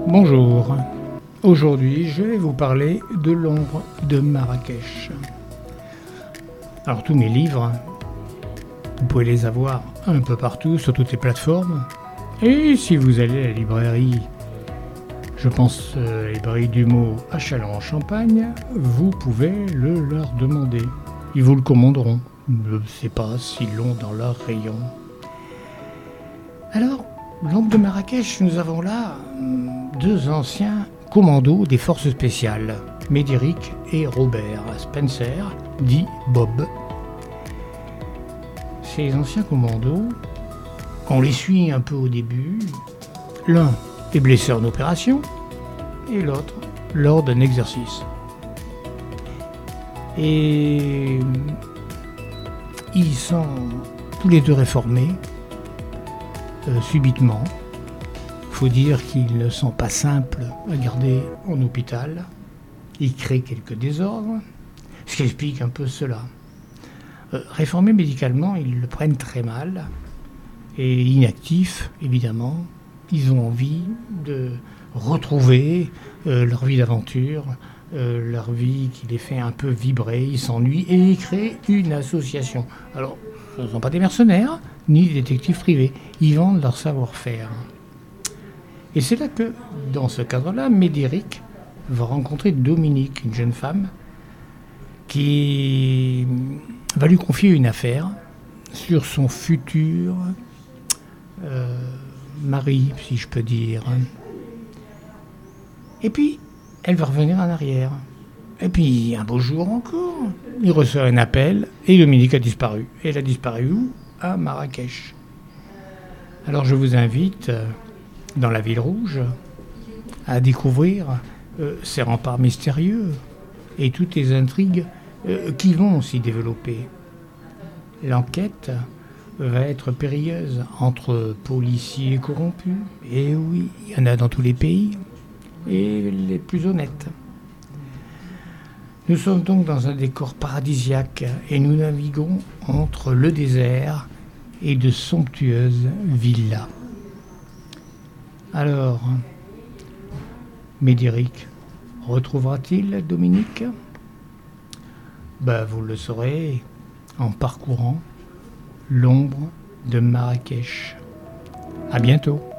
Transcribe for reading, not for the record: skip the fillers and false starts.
Bonjour, aujourd'hui je vais vous parler de l'ombre de Marrakech. Alors tous mes livres, vous pouvez les avoir un peu partout sur toutes les plateformes. Et si vous allez à la librairie, je pense à la librairie du mot à Châlons-en-Champagne, vous pouvez le leur demander. Ils vous le commanderont. Je ne sais pas s'ils l'ont dans leur rayon. Alors, l'ombre de Marrakech, nous avons là deux anciens commandos des forces spéciales, Médéric et Robert Spencer, dit Bob. Ces anciens commandos, on les suit un peu au début. L'un est blessé en opération et l'autre lors d'un exercice. Et ils sont tous les deux réformés subitement. Il faut dire qu'ils ne sont pas simples à garder en hôpital. Ils créent quelques désordres, ce qui explique un peu cela. Réformés médicalement, ils le prennent très mal. Et inactifs, évidemment, ils ont envie de retrouver leur vie d'aventure, leur vie qui les fait un peu vibrer, ils s'ennuient et ils créent une association. Alors, ce ne sont pas des mercenaires, ni des détectives privés, ils vendent leur savoir-faire. Et c'est là que, dans ce cadre-là, Médéric va rencontrer Dominique, une jeune femme, qui va lui confier une affaire sur son futur mari, si je peux dire. Et puis, elle va revenir en arrière. Et puis, un beau jour encore, il reçoit un appel et Dominique a disparu. Et elle a disparu où ? À Marrakech. Alors, je vous invite, dans la ville rouge, à découvrir ces remparts mystérieux et toutes les intrigues qui vont s'y développer. L'enquête va être périlleuse entre policiers corrompus, et oui, il y en a dans tous les pays, et les plus honnêtes. Nous sommes donc dans un décor paradisiaque et nous naviguons entre le désert et de somptueuses villas. Alors, Médéric retrouvera-t-il Dominique ? Vous le saurez en parcourant l'ombre de Marrakech. À bientôt.